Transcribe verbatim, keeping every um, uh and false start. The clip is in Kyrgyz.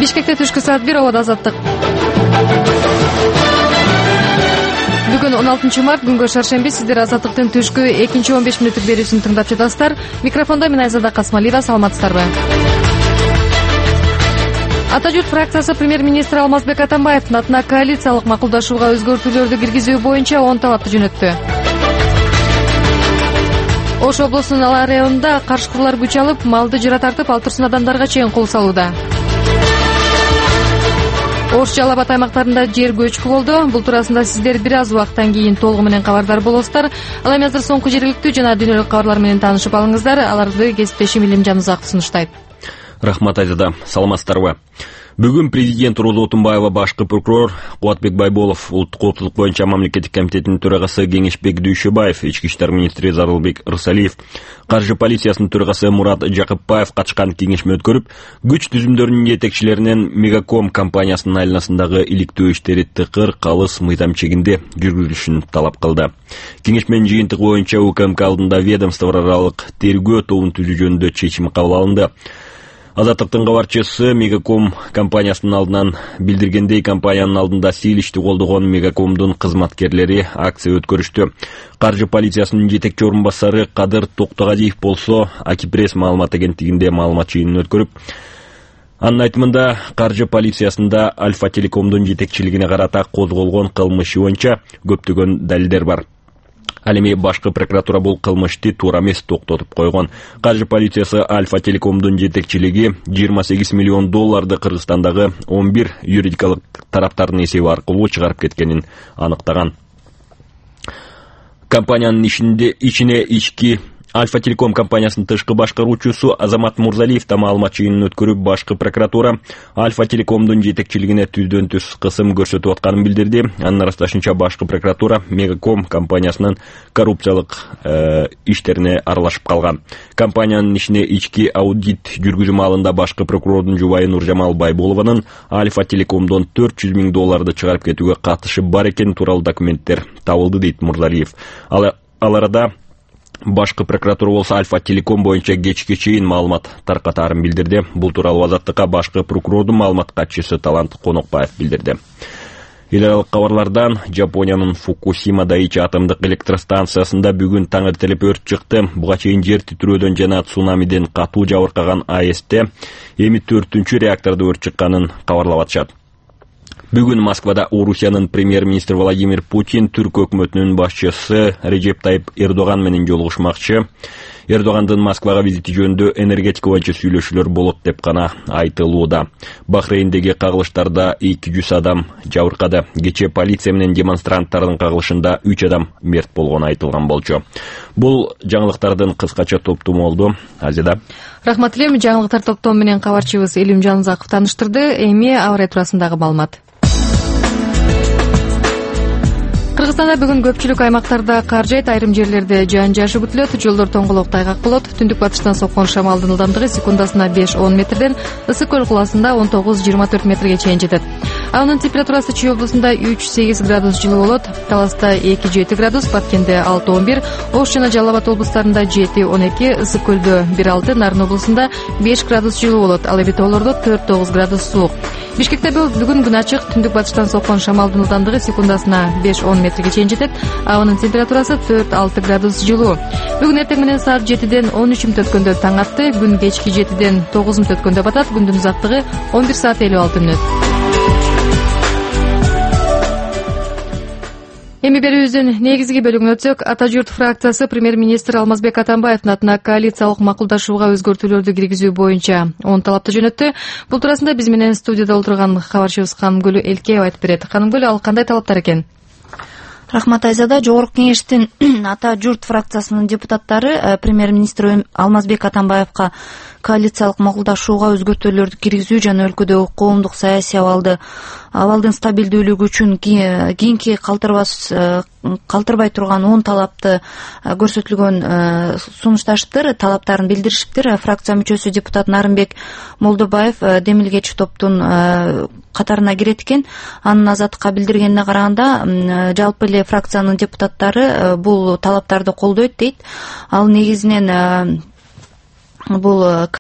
Бишкекте түшкү саат бир абада азаттык. Бүгүн он алтынчы март, күнгө шаршемби. Сиздер Азаттыктын түшкү экинчи он беш мүнөттүк берүүсүн тыңдап жатасыздар. Микрофондо мен Айзада Касмалиева. Саламатсыздарбы? Ата журт фракциясы премьер-министр Алмазбек Атамбаевдин атына коалициялык макулдашууга өзгөртүүлөрдү киргизүү боюнча он талапты жөнөттү. Ош облусунун Ала районунда карышкырлар күч алып, малды жыра тартып, ал турсун адамдарга чейин кол салууда. Ош Жалал Абад аймактарында жер көчкү болду. Бул туурасында сиздер бир аз убакыттан кийин толугу менен кабардар болосуздар. Ал эми азыр соңку жергиликтүү жана дүйнөлүк кабарлар менен таанышып алыңыздар. Аларды кесиптешим Илим Жанузаков сунуштайт. Рахмат, Айзада. Саламатсыздарбы? Бүгүн президент Роза Отунбаева, башкы прокурор Кубатбек Байболов, улуттук коопсуздук боюнча мамлекеттик комитетинин төрагасы Кеңешбек Дүйшөбаев, ички иштер министри Зарылбек Рысалиев, каржы полициясынын төрагасы Мурат Жакыпбаев катышкан кеңешме өткөрүп, күч түзүмдөрүнүн жетекчилеринен Мегаком компаниясынын айланасындагы иликтөө иштери тыкыр, калыс, мыйзам чегинде жүргүзүлүшүн талап кылды. Кеңешменин жыйынтыгы боюнча УКМК алдында ведомство аралык тергөө тобун түзүү жөнүндө чечим кабыл алынды. Азаттыктын кабарчысы Мегаком компаниясынын алдынан билдиргендей, компаниянын алдында сейилишти колдогон Мегакомдун кызматкерлери акция өткөрүштү. Каржы полициясынын жетекчи орун басары Кадыр Токтогадиев болсо, Акипресс маалымат агенттигинде маалымат жыйынын өткөрүп, анын айтымында каржы полициясында Альфа Телекомдун жетекчилигине карата козголгон кылмыш боюнча көптөгөн далилдер бар. Ал эми башкы прокуратура бул кылмышты туура эмес токтотуп койгон. Каржы полициясы Альфа Телекомдун жетекчилиги жыйырма сегиз миллион долларды Кыргызстандагы он бир юридикалык тараптардын эсеби аркылуу чыгарып кеткенин аныктаган. Компаниянын ичинде ичине ички Альфа Телеком компаниясынын тышкы башкаруучусу Азамат Мурзалиев да маалымат жыйынын өткөрүп, башкы прокуратура Альфа Телекомдун жетекчилигине түздөн түз кысым көрсөтүп атканын билдирди. Анын арасташынча башкы прокуратура Мегаком компаниясынын коррупциялык э, иштерине аралашып калган. Компаниянын ичине ички аудит жүргүзүү маалында башкы прокурордун жубайы Нуржамал Байболованын Альфа Телекомдон төрт жүз миң долларды чыгарып кетүүгө катышы бар экени тууралуу документтер табылды, дейт Мурзалиев. Ал, ал арада башкы прокуратура болсо Альфа Телеком боюнча кечке чейин маалымат таркатаарын билдирди. Бул тууралуу Азаттыкка башкы прокурордун маалымат катчысы Талант Конокбаев билдирди. Эл аралык кабарлардан Жапониянын Фукусима Дайичи атомдук электростанциясында бүгүн таң эртелеп өрт чыкты. Буга чейин жер титирөөдөн жана цунамиден катуу жабыркаган АЭСте эми төртүнчү реактордо өрт чыкканын кабарлап атышат. Бүгүн Москвада Орусиянын премьер-министри Владимир Путин түрк өкмөтүнүн башчысы Режеп Тайып Эрдоган менен жолугушмакчы. Эрдогандын Москвага визити жөнүндө энергетика боюнча сүйлөшүүлөр болот деп гана айтылууда. Бахрейндеги кагылыштарда эки жүз адам жабыркады. Кечээ полиция менен демонстранттардын кагылышында үч адам мерт болгону айтылган болчу. Бул жаңылыктардын кыскача топтому болду. Азида. Рахмат элем. Жаңылыктар топтому менен кабарчыбыз Илим Жанузаков тааныштырды. Эми аба ырайы туурасындагы маалымат. Кыргызстанда бүгүн көпчүлүк аймактарда кар жайт, айрым жерлерде жаан жашы күтүлөт, жолдор тоңголок тайгак болот. Түндүк батыштан соккон шамалдын ылдамдыгы секундасына беш он метрден, Ысык көл куласында он тогуз жыйырма төрт метрге чейин жетет. Аунун температурасы Чүй облусунда үч сегиз градус жылуу болот, Таласта эки жети градус, Баткенде алты он бир, Ош жана Жалал Абад облустарында жети он эки, Ысык көлдө бир алты, Нарын облусунда беш градус жылуу болот, ал эми тоолордо төрт тогуз градус суук. Бишкекте бүгүн күн ачык, түндүк батыштан соккон шамалдын ылдамдыгы секундасына беш он метрге чейин жетет. Абанын температурасы төрт алты градус жылуу. Бүгүн эртең менен саат жетиден он үч мүнөт өткөндө таң атты, күн кечки жетиден тогуз мүнөт өткөндө батат, күндүн узактыгы он бир саат элүү алты мүнөт. Эми берүүбүздүн негизги бөлүгүнө өтсөк, Ата журт фракциясы премьер-министр Алмазбек Атамбаевдин атына коалициялык макулдашууга өзгөртүүлөрдү киргизүү боюнча он талапты жөнөттү. Бул туурасында биз менен студияда отурган кабарчыбыз Канымгүл Элкеева айтып берет. Канымгүл, ал кандай талаптар экен? Рахмат, Айзада. Жогорку кеңештин Ата журт фракциясынын депутаттары премьер-министр Алмазбек Атамбаевка коалициялык макулдашууга өзгөртүүлөрдү киргизүү жана өлкөдөгү коомдук саясий абалды абалдын стабилдүүлүгү үчүн кийинки калтырбас калтырбай турган он талапты көрсөтүлгөн сунушташыптыр, талаптарын билдиришиптир. Фракция мүчөсү депутат Нарымбек Молдобаев демилгечи топтун катарына кирет экен. Анын Азаттыкка билдиргенине караганда, жалпы эле фракциянын депутаттары бул талаптарды колдойт дейт. Ал негизинен бул